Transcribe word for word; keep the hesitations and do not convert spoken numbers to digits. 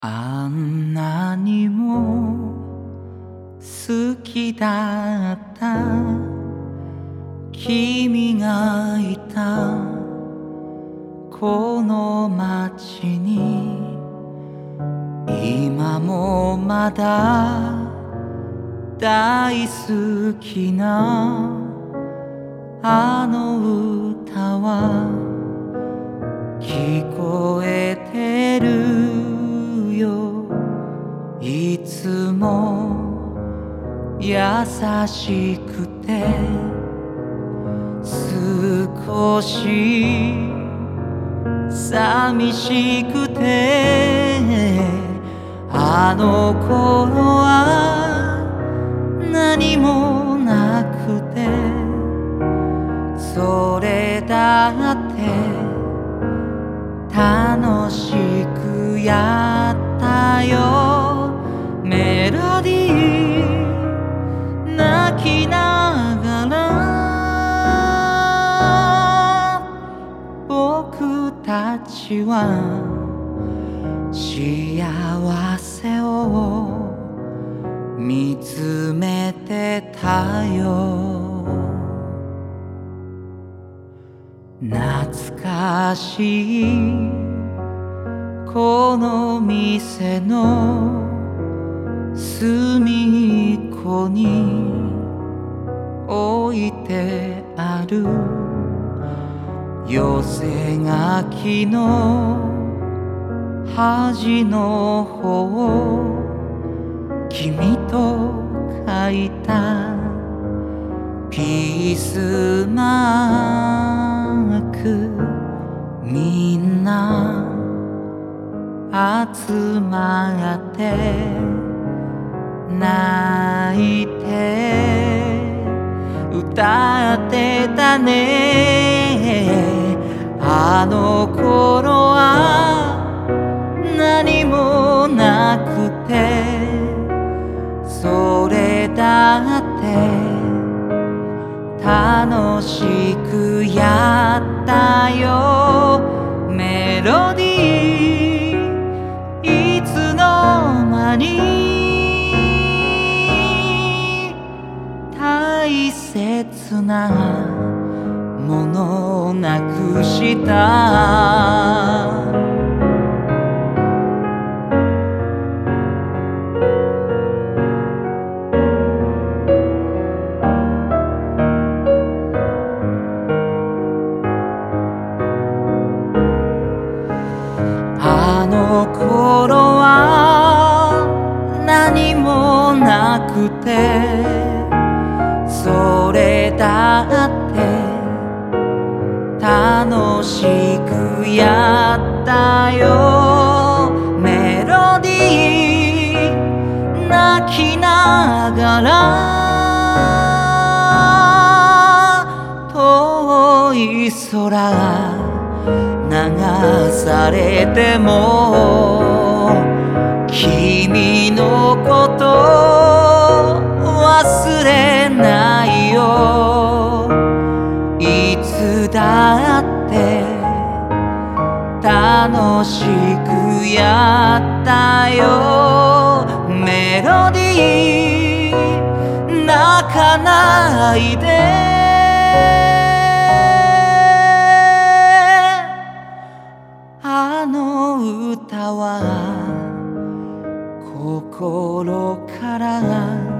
あんなにも好きだった君がいたこの街に今もまだ大好きなあの歌は聞こえてるよ。いつも優しくて少し寂しくてあの頃は何もなくてそれだって楽しくやったよ。メロディー泣きながら僕たちは幸せを見つめてたよ。懐かしいこの店の隅っこに置いてある寄せ書きの端の方君と書いたピースマークみんな集まって泣いて歌ってたね。あの頃は何もなくてそれだって楽しくやったよ。メロディーいつの間に大切なものをなくした。あの頃は何もなくてそれだって楽しくやったよ。メロディー泣きながら遠い空流されても君のこと忘れないよ。いつだって楽しくやったよ。メロディー泣かないであの歌は心から